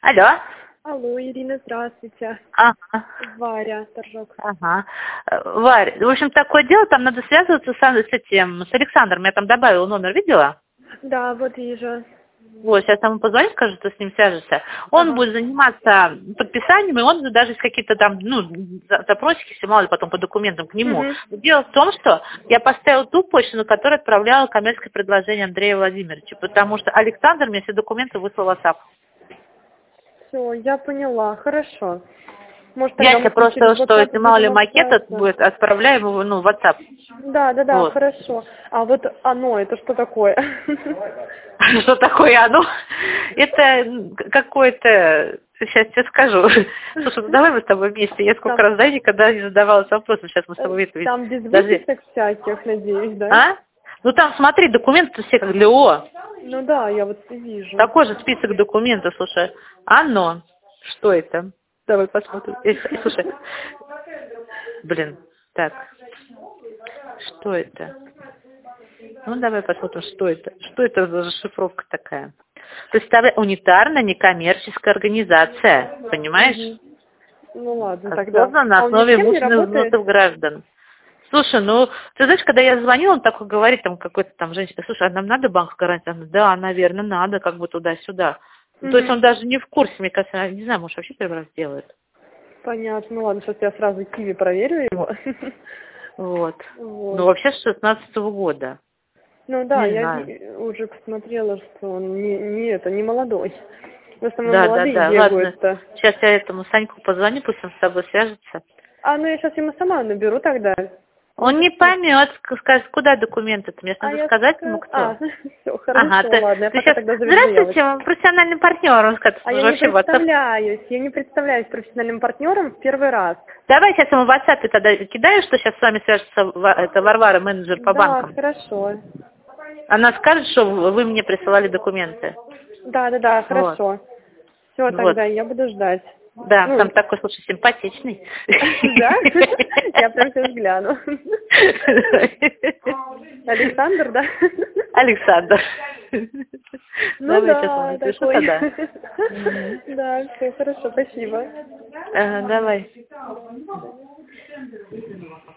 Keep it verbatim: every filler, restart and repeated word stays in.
Алло. Алло, Ирина, здравствуйте. Ага. Варя, торжок. Ага. Э, Варь, в общем, такое дело, там надо связываться с, с этим, с Александром. Я там добавила номер, видела? Да, вот вижу. Вот, сейчас ему позвоню, скажу, что с ним свяжешься. Он Ага. будет заниматься подписанием, и он даже есть какие-то там, ну, за- запросики, все мало ли потом по документам к нему. Мгм. Но дело в том, что я поставила ту почту, на которую отправляла коммерческое предложение Андрея Владимировича, потому что Александр мне все документы выслал в WhatsApp. Все, я поняла, хорошо. Может, Я тогда тебе мы с ним через просто, что WhatsApp если мало ли будем макет от- общаться. будет, отправляем его, ну, в WhatsApp. Да, да, да, Вот. хорошо. А вот оно, это что такое? Что такое оно? Это какое-то... Сейчас тебе скажу. Слушай, ну давай мы с тобой вместе. Я сколько Там, раз, знаете, когда не задавалась вопросом, сейчас мы с тобой это ведь... там без Даже... выписок всяких, надеюсь, да? А? Ну там, смотри, документы все как для ООО. Ну да, я вот вижу. Такой же список документов, слушай. Оно. Что это? Давай посмотрим. Э, Слушай. Блин. Так. Что это? Ну, давай посмотрим, что это. Что это за расшифровка такая? Представляю, унитарная некоммерческая организация. Понимаешь? Мгм. Ну ладно, тогда. Создана на А он ни с основе кем не имущественных работает? взносов граждан. Слушай, ну, ты знаешь, когда я звонила, он такой говорит, там, какой-то там женщина, слушай, а нам надо банковская гарантия? Она, да, наверное, надо, как бы туда-сюда. Ну, то есть Мгм. он даже не в курсе, мне кажется, я не знаю, может, вообще первый раз делает. Понятно. Ну ладно, сейчас я сразу Киви проверю его. Вот. Ну, Вот. вообще с шестнадцатого года. Ну да, Не я знаю. ви- уже посмотрела, что он не, не это, не молодой. В основном Да, да, молодые да. Ладно. бегают-то. Сейчас я этому Саньку позвоню, пусть он с тобой свяжется. А, ну я сейчас ему сама наберу тогда. Он Он же не спит. поймет, ск- скажет, куда документы-то. Мне ж А надо я сказать ему, ска... кто. А, все, Ага, хорошо, ты, ладно, я ты пока сейчас... тогда заведу Здравствуйте, заявочку. мы профессиональный партнер. Он скажет, А что я не вообще в WhatsApp. представляюсь, я не представляюсь профессиональным партнером в первый раз. Давай сейчас ему в WhatsApp тогда кидаешь, что сейчас с вами свяжется Ва- это Варвара, менеджер по Да, банкам. хорошо. Она скажет, что вы мне присылали документы. Да, да, да, Вот. хорошо. Все, Вот. тогда я буду ждать. Да, Ну, там такой, слушай, симпатичный. да? Я прям сейчас гляну. Александр, да? Александр. Ну Давай сейчас ему да, напишу такой. тогда. Мгм. Да, все хорошо, спасибо. Ага, давай.